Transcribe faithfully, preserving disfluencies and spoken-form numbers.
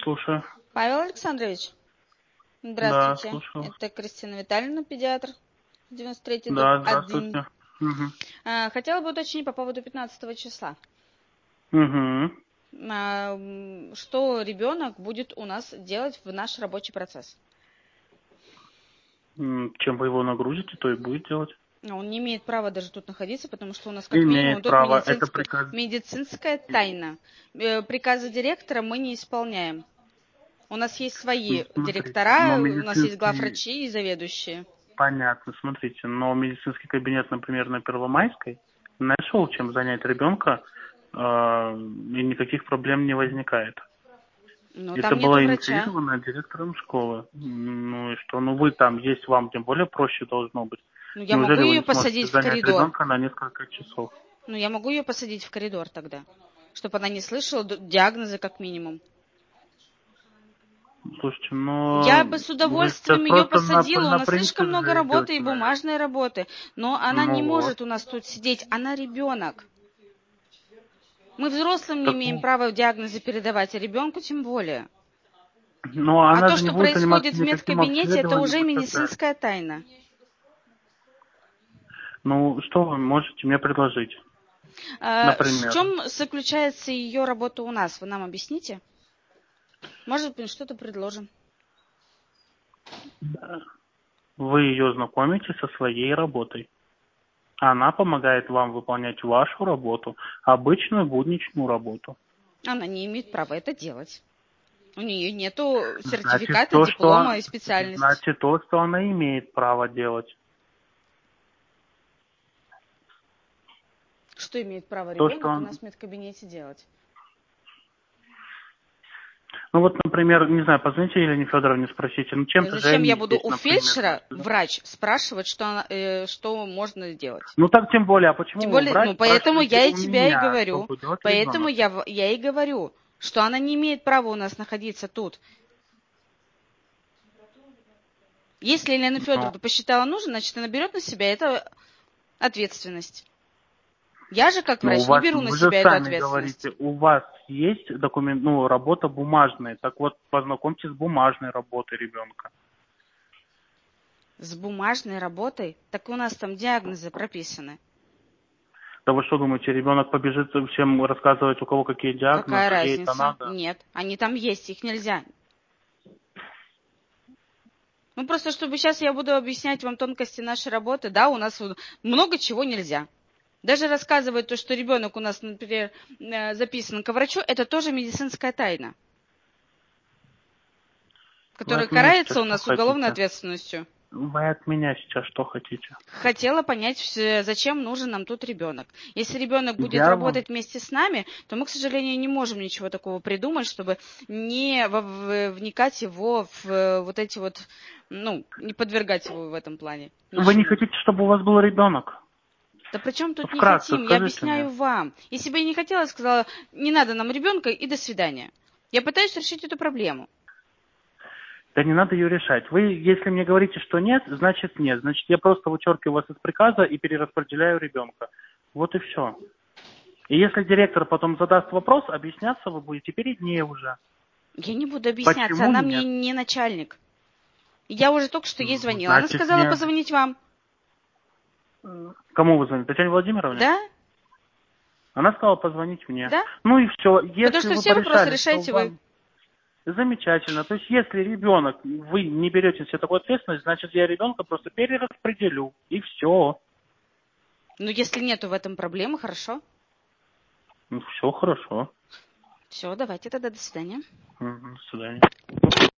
Слушаю. Павел Александрович, Да, здравствуйте. слушаю вас. Это Кристина Витальевна, педиатр, девяносто третий дом Да, один. здравствуйте. Угу. А, Хотела бы уточнить по поводу пятнадцатого числа. Угу. А, м, Что ребенок будет у нас делать в наш рабочий процесс? Чем вы его нагрузите, то и будет делать. А Он не имеет права даже тут находиться, потому что у нас как минимум Имеет тут право. Это медицинская, приказ. медицинская тайна. Э, Приказы директора мы не исполняем. У нас есть Ну, свои смотрите, но директора, у нас есть медицинский... главврачи и заведующие. Понятно, смотрите, но медицинский кабинет, например, на Первомайской нашел, чем занять ребенка, э, и никаких проблем не возникает. Но Это там нету было врача. инициировано директором школы. Ну и что? Ну вы там есть, вам тем более проще должно быть. Ну, я могу Неужели вы ее не сможете посадить в занять коридор. ребенка на несколько часов? Ну, я могу ее посадить в коридор тогда, чтобы она не слышала д- диагнозы как минимум. Слушайте, но Я бы с вы сейчас удовольствием ее просто на, посадила, у на нас слишком принцип много же работы идете, и наверное. бумажной работы, но она не Ну вот. может у нас тут сидеть, она ребенок. Мы взрослым не Так, имеем права диагнозы передавать, а ребенку тем более. но А она то, же не что будет заниматься происходит в никаким медкабинете, это обследованием уже и так далее. медицинская тайна. Ну, что вы можете мне предложить, А, В например? чем заключается ее работа у нас? Вы нам объясните? Может быть, что-то предложим. Вы ее знакомите со своей работой. Она помогает вам выполнять вашу работу, обычную будничную работу. Она не имеет права это делать. У нее нету Значит, сертификата, то, что, диплома и специальности. значит, то, что она имеет право делать. Что имеет право То, что ребенок у он... нас в медкабинете делать? Ну вот, например, не знаю, позвоните Елене Федоровне, спросите, ну чем-то же Зачем я они буду здесь, у например, фельдшера, да? врач, спрашивать, что, она, э, что можно делать? Ну так тем более, а Тем почему вы, более, врач, ну, поэтому спрашиваете я и у тебя и меня, что говорю. будет делать Поэтому ребенок? я, в- я и говорю, что она не имеет права у нас находиться тут. Если Елена Но, Федоровна посчитала нужным, значит, она берет на себя эту ответственность. Я же, как но у врач, не вас, беру на вы же себя эту сами ответственность. говорите, у вас есть документ, ну, работа бумажная, так вот, познакомьтесь с бумажной работой ребенка. С бумажной работой? Так у нас там диагнозы прописаны. Да вы что думаете, ребенок побежит всем рассказывать, у кого какие Какая диагнозы, ей это разница? надо? Нет, они там есть, их нельзя. Ну, просто чтобы сейчас я буду объяснять вам тонкости нашей работы, да, у нас вот много чего нельзя. Даже рассказывать то, что ребенок у нас, например, э, записан к врачу, это тоже медицинская тайна, Вы которая от меня сейчас карается у что нас уголовной хотите? ответственностью. Вы от меня сейчас что хотите? Хотела понять, вс- зачем нужен нам тут ребенок. Если ребенок будет Я вам... работать вместе с нами, то мы, к сожалению, не можем ничего такого придумать, чтобы не во- в- вникать его в э, вот эти вот, ну, не подвергать его в этом плане Вы не ничему. хотите, чтобы у вас был ребенок? Да при чем тут не Вкратце хотим? Я скажите объясняю мне. вам. Если бы я не хотела, я сказала, не надо нам ребенка и до свидания. Я пытаюсь решить эту проблему. Да не надо ее решать. Вы, если мне говорите, что нет, значит нет. Значит, я просто вычеркиваю вас из приказа и перераспределяю ребенка. Вот и все. И если директор потом задаст вопрос, объясняться вы будете перед ней уже. Я не буду объясняться, Почему она мне нет? не начальник. Я уже только что ей Ну, звонила. Она значит, сказала нет. позвонить вам. Кому вы звоните? Татьяне Владимировне? Да? Она сказала позвонить мне. Да? Ну и все. Потому Если что вы все вопросы порешали, что решаете вы. вам замечательно. То есть, если ребенок, вы не берете на себя такую ответственность, значит, я ребенка просто перераспределю. И все. Ну, если нету в этом проблемы, хорошо. Ну, все хорошо. Все, давайте тогда до свидания. Мгм, до свидания.